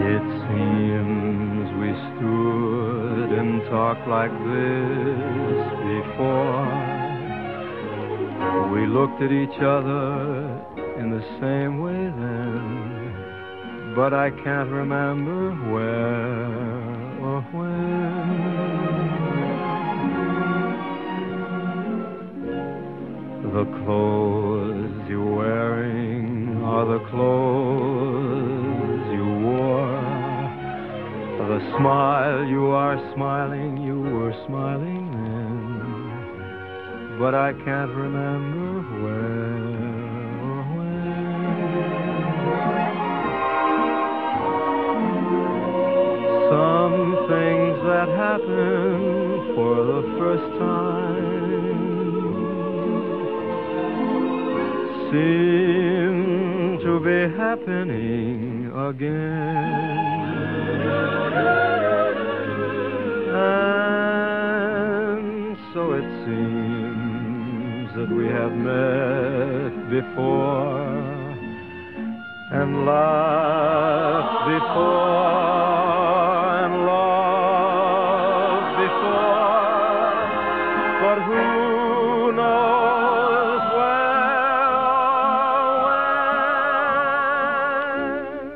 It seems we stood and talked like this before. We looked at each other in the same way then, but I can't remember where or when. The clothes you're wearing are the clothes you wore. The smile you are smiling, you were smiling then, but I can't remember where or when. Some things that happen for the first time seem to be happening again. And so it seems that we have met before and laughed before and loved before, but who knows where or when?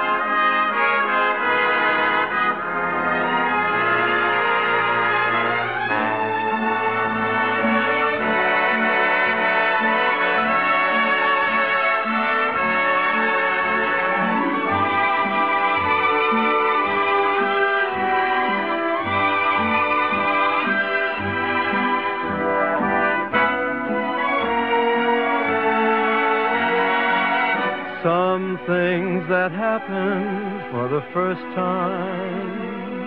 Some things that happen for the first time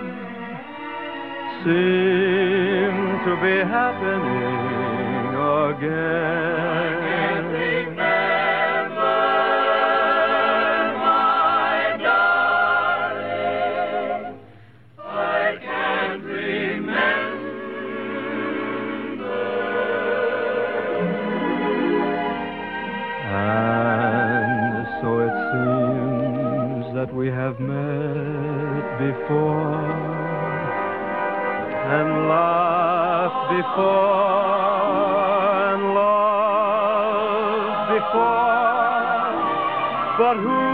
seem to be happening again. I can't remember, my darling. I can't remember. So it seems that we have met before and laughed before and loved before, but who